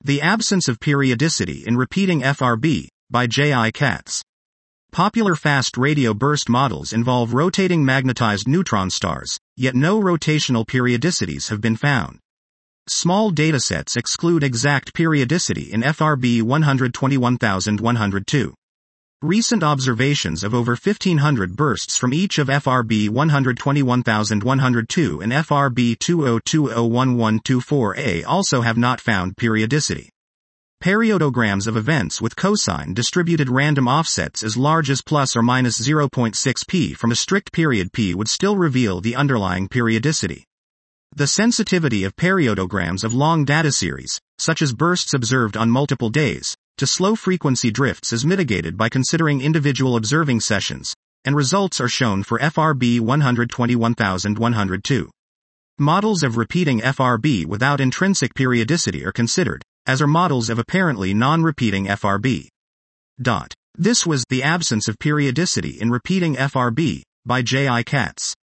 The Absence of Periodicity in Repeating FRB, by J.I. Katz. Popular fast radio burst models involve rotating magnetized neutron stars, yet no rotational periodicities have been found. Small datasets exclude exact periodicity in FRB 121102. Recent observations of over 1,500 bursts from each of FRB 121102 and FRB 20201124A also have not found periodicity. Periodograms of events with cosine distributed random offsets as large as plus or minus 0.6 p from a strict period p would still reveal the underlying periodicity. The sensitivity of periodograms of long data series, such as bursts observed on multiple days, to slow frequency drifts is mitigated by considering individual observing sessions, and results are shown for FRB 121102. Models of repeating FRB without intrinsic periodicity are considered, as are models of apparently non-repeating FRB. This was The Absence of Periodicity in Repeating FRB, by J.I. Katz.